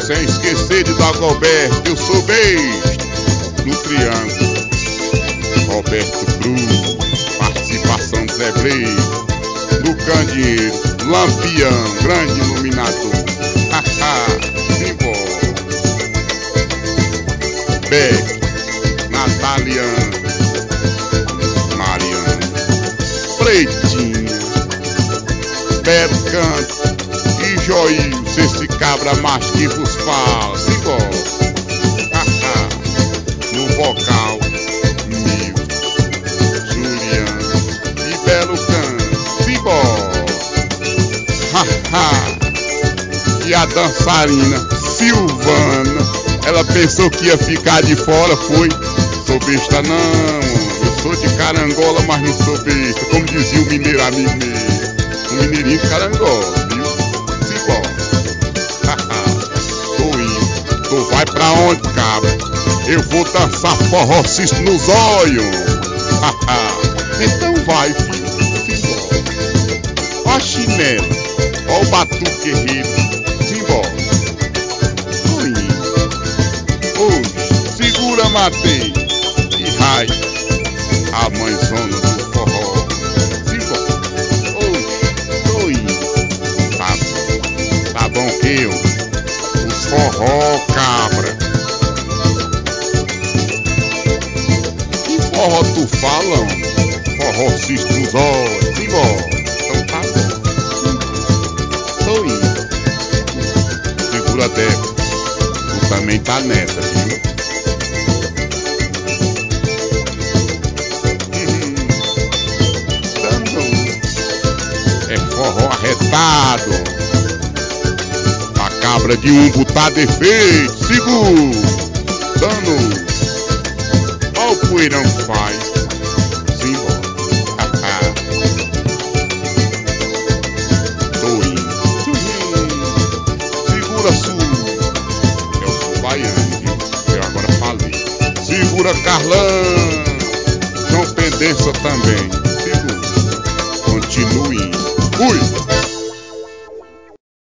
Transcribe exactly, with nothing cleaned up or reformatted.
Sem esquecer de Dagoberto, eu sou besta. No triângulo, Roberto Cruz, participação do Zé Brito. No candeeiro, Lampião, grande iluminador. Haha, simbora. Beck, Nataliana, Mariana, Pretinha, Beto Canto e Joil, esse cabra macho que vos fala. Simbora. Haha, no vocal, Milton, Juliano e Belo Canto. Simbora. Haha. E a dançarina Silvana, ela pensou que ia ficar de fora, foi. Sou besta não, eu sou de Carangola, mas não sou besta. Como dizia o mineiro amigo meu, o mineirinho de Carangola, viu? Simbora. Haha. Tô indo. Tu vai pra onde, cabra? Eu vou dançar forró cisto nos olhos. Haha. Então vai, filho. Simbora. Ó a chinela, ó o batuque guerreiro. Simbora. Tô indo. Hoje, segura, matei. E rai, a mãezona do forró. Simbora. Hoje, tô indo. Tá bom. Tá bom que eu, os forró, cabra. Que forró tu falam? Forró cisto nos olhos. Simbora. Então tá bom. Tô indo. Segura, Débora. Tu também tá nessa, viu? Uhum. Dando. É forró arretado. A cabra de umbo tá defeito. Segura. Dando. Ó o poeirão que faz. Simbora. Tô indo. Segura, Sul. Eu sou baiano, viu? Eu agora falei. Segura, Carlão. João Pendença também. Segura. Continue. Fui.